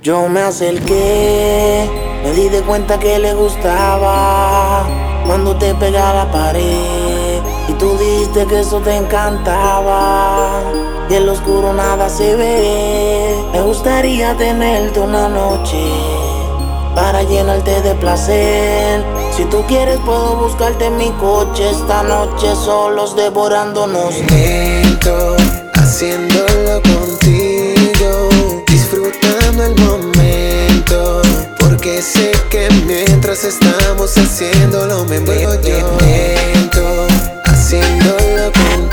Yo me acerqué, me di de cuenta que le gustaba cuando te pega a la pared y tú dijiste que eso te encantaba. Y en lo oscuro nada se ve. Me gustaría tenerte una noche para llenarte de placer. Si tú quieres puedo buscarte en mi coche esta noche, solos devorándonos. Lento, haciéndolo contigo, disfrutando el momento, porque sé que mientras estamos haciéndolo me envuelvo yo. Lento, haciéndolo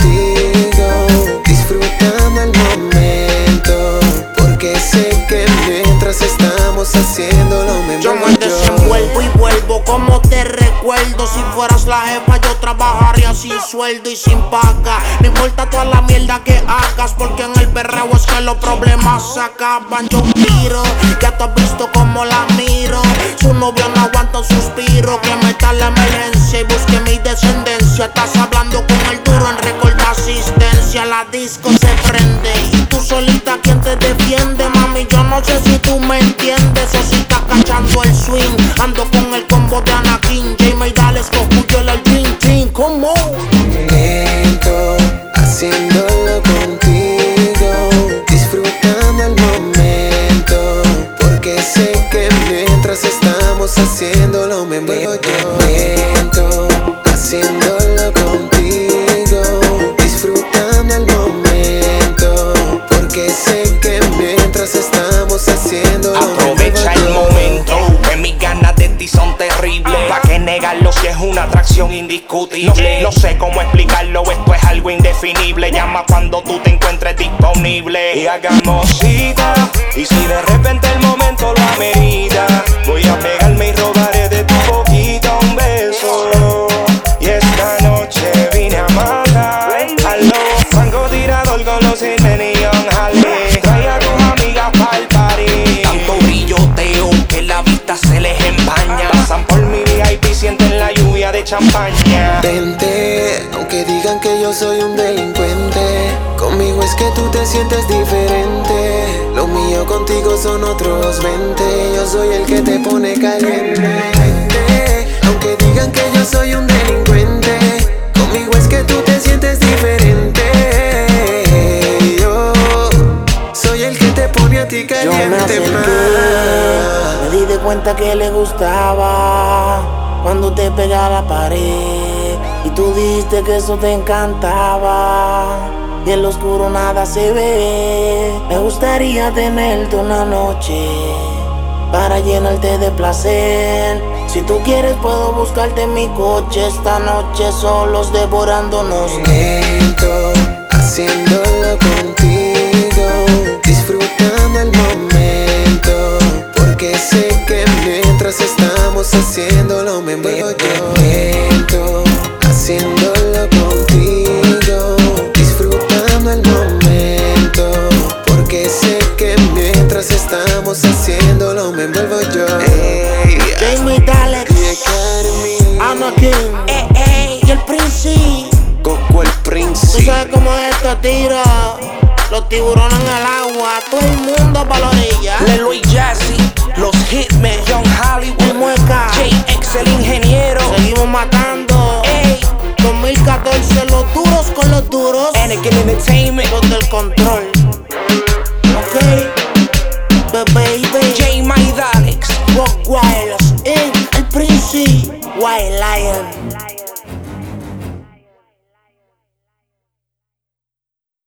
contigo, disfrutando el momento, porque sé que mientras estamos haciéndolo me envuelvo yo. Yo me desenvuelvo y vuelvo como te recuerdo. Si fueras la jefa yo trabajaría sin sueldo y sin paga. No importa toda la mierda que hagas, porque en el perreo es que los problemas se acaban. Yo tiro, ya tú has visto cómo la miro. Su novio no aguanta un suspiro, que meta la emergencia y busque mi descendencia. Estás hablando con el duro en récord de asistencia. La disco se prende y tú solita quien te defiende. Mami, yo no sé si tú me entiendes o si estás cachando el swing. Ando con el combo de Anakin, Jamie Dales, Cocuyo, el Dream Team. Come on. Lento, haciéndolo contigo, disfrutando el momento, porque sé que mientras estamos haciéndolo me envuelvo yo. Lento, haciéndolo contigo, disfrutando el momento, porque sé que mientras estamos haciéndolo aprovecha el momento, que mis ganas de ti son terribles. ¿Pa' qué negarlo si es una atracción indiscutible? No sé cómo explicarlo, esto es algo indefinible. Llama cuando tú te encuentres disponible y hagamos cita. Y si de repente el momento lo amerita, voy a pegarme y robaré de tu boquita un beso. Y esta noche vine a matar al lobo fango tirador con los Neon Harley. Trae a tus amigas pa'l party. Tanto brilloteo que la vista se les empaña. Pasan por mi VIP, sienten la lluvia de champaña. Vente, aunque digan que yo soy un delincuente, conmigo es que tú te sientes diferente. Lo mío contigo son otros 20, yo soy el que te pone caliente. Vente, aunque digan que yo soy un delincuente, conmigo es que tú te sientes diferente. Yo soy el que te pone a ti Yo me caliente. acerqué, me di de cuenta que le gustaba cuando te pega a la pared y tú dijiste que eso te encantaba. Y en lo oscuro nada se ve. Me gustaría tenerte una noche para llenarte de placer. Si tú quieres puedo buscarte en mi coche esta noche, solos devorándonos. Lento, haciéndolo contigo, disfrutando el momento, porque sé que mientras estamos haciéndolo me envuelvo yo. Lento, haciéndolo contigo, disfrutando el momento, porque sé que mientras estamos haciéndolo me envuelvo yo. Jamie Dales, Anakin, y el Prince. Coco el Tú Prince. sabes cómo es este tiro. Los tiburones en el agua, todo el mundo pa' la orilla. Leroy Jazzy, los Hitmen, Young El Hollywood, Mueca, JX el ingeniero, seguimos matando. ey, 2014, los duros con los duros. Anakin Entertainment, Los del control. Ok, the baby. J. Dalex. Rock Wireless Inc. El Prince, White Lion.